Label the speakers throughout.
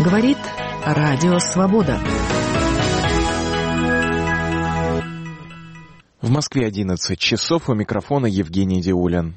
Speaker 1: Говорит Радио Свобода.
Speaker 2: В Москве 11 часов, у микрофона Евгений Диулин.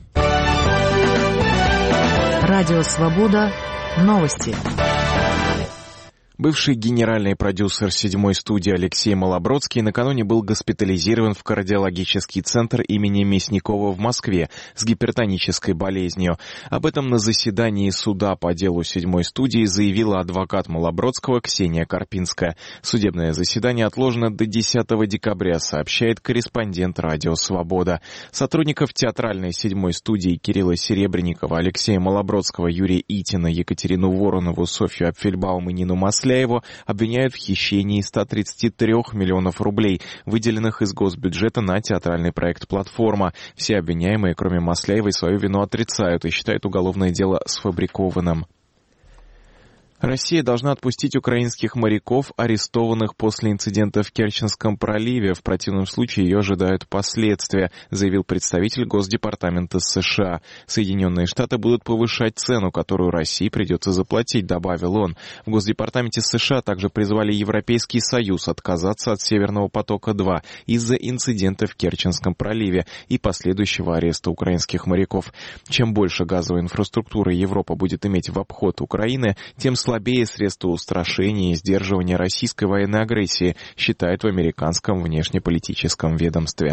Speaker 1: Радио Свобода. Новости.
Speaker 2: Бывший генеральный продюсер «Седьмой студии» Алексей Малобродский накануне был госпитализирован в кардиологический центр имени Мясникова в Москве с гипертонической болезнью. Об этом на заседании суда по делу «Седьмой студии» заявила адвокат Малобродского Ксения Карпинская. Судебное заседание отложено до 10 декабря, сообщает корреспондент «Радио Свобода». Сотрудников театральной «Седьмой студии» Кирилла Серебренникова, Алексея Малобродского, Юрия Итина, Екатерину Воронову, Софью Апфельбаум и Нину Масляеву обвиняют в хищении 133 миллионов рублей, выделенных из госбюджета на театральный проект «Платформа». Все обвиняемые, кроме Масляевой, свою вину отрицают и считают уголовное дело сфабрикованным. Россия должна отпустить украинских моряков, арестованных после инцидента в Керченском проливе. В противном случае ее ожидают последствия, заявил представитель Госдепартамента США. Соединенные Штаты будут повышать цену, которую России придется заплатить, добавил он. В Госдепартаменте США также призвали Европейский Союз отказаться от Северного потока-2 из-за инцидента в Керченском проливе и последующего ареста украинских моряков. Чем больше газовой инфраструктуры Европа будет иметь в обход Украины, тем слабее средства устрашения и сдерживания российской военной агрессии, считает в американском внешнеполитическом ведомстве.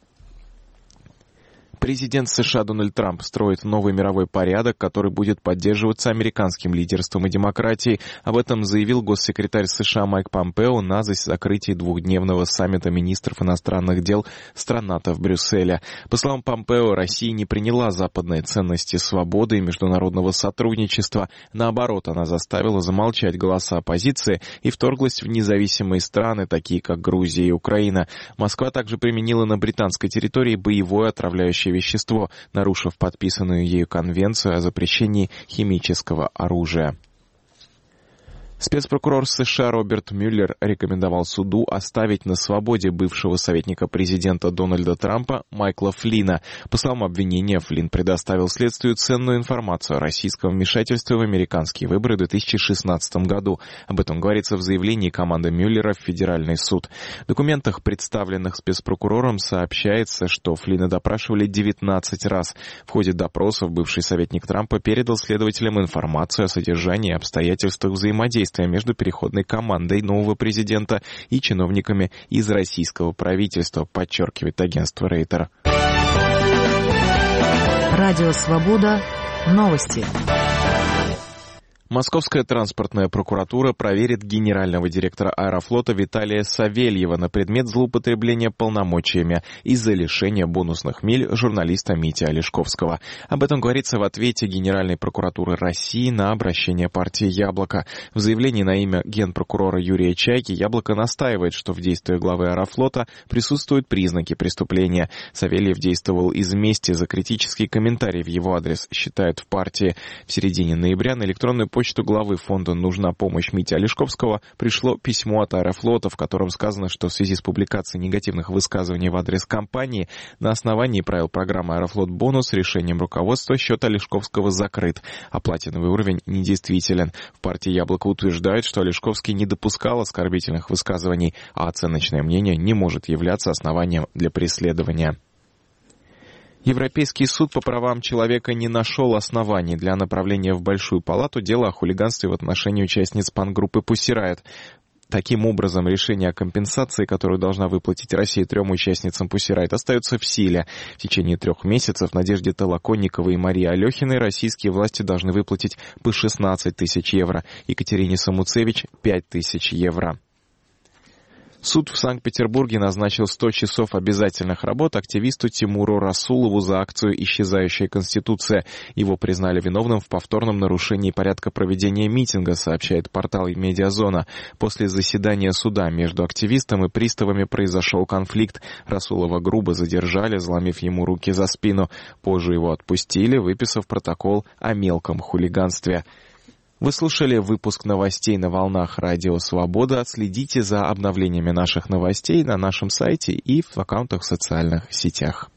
Speaker 2: Президент США Дональд Трамп строит новый мировой порядок, который будет поддерживаться американским лидерством и демократией. Об этом заявил госсекретарь США Майк Помпео на закрытии двухдневного саммита министров иностранных дел стран НАТО в Брюсселе. По словам Помпео, Россия не приняла западные ценности свободы и международного сотрудничества. Наоборот, она заставила замолчать голоса оппозиции и вторглась в независимые страны, такие как Грузия и Украина. Москва также применила на британской территории боевое отравляющее вещество, нарушив подписанную ею конвенцию о запрещении химического оружия. Спецпрокурор США Роберт Мюллер рекомендовал суду оставить на свободе бывшего советника президента Дональда Трампа Майкла Флина. По словам обвинения, Флин предоставил следствию ценную информацию о российском вмешательстве в американские выборы в 2016 году. Об этом говорится в заявлении команды Мюллера в Федеральный суд. В документах, представленных спецпрокурором, сообщается, что Флина допрашивали 19 раз. В ходе допросов бывший советник Трампа передал следователям информацию о содержании и обстоятельствах взаимодействия между переходной командой нового президента и чиновниками из российского правительства, подчеркивает агентство Рейтер.
Speaker 1: Радио Свобода. Новости.
Speaker 2: Московская транспортная прокуратура проверит генерального директора Аэрофлота Виталия Савельева на предмет злоупотребления полномочиями из-за лишения бонусных миль журналиста Мити Олешковского. Об этом говорится в ответе Генеральной прокуратуры России на обращение партии «Яблоко». В заявлении на имя генпрокурора Юрия Чайки «Яблоко» настаивает, что в действиях главы Аэрофлота присутствуют признаки преступления. Савельев действовал из мести за критический комментарий в его адрес, считают в партии. В середине ноября на электронную почту главы фонда «Нужна помощь» Мити Олешковского пришло письмо от Аэрофлота, в котором сказано, что в связи с публикацией негативных высказываний в адрес компании на основании правил программы «Аэрофлот Бонус» решением руководства счет Олешковского закрыт, а платиновый уровень недействителен. В партии «Яблоко» утверждают, что Олешковский не допускал оскорбительных высказываний, а оценочное мнение не может являться основанием для преследования. Европейский суд по правам человека не нашел оснований для направления в Большую палату дела о хулиганстве в отношении участниц панк-группы Pussy Riot. Таким образом, решение о компенсации, которую должна выплатить Россия 3 участницам Pussy Riot, остается в силе. В течение 3 месяцев Надежде Толоконниковой и Марии Алехиной российские власти должны выплатить по 16 тысяч евро, Екатерине Самуцевич – 5 тысяч евро. Суд в Санкт-Петербурге назначил 100 часов обязательных работ активисту Тимуру Расулову за акцию «Исчезающая Конституция». Его признали виновным в повторном нарушении порядка проведения митинга, сообщает портал «Медиазона». После заседания суда между активистом и приставами произошел конфликт. Расулова грубо задержали, заломив ему руки за спину. Позже его отпустили, выписав протокол о мелком хулиганстве. Вы слушали выпуск новостей на волнах Радио Свобода. Следите за обновлениями наших новостей на нашем сайте и в аккаунтах в социальных сетях.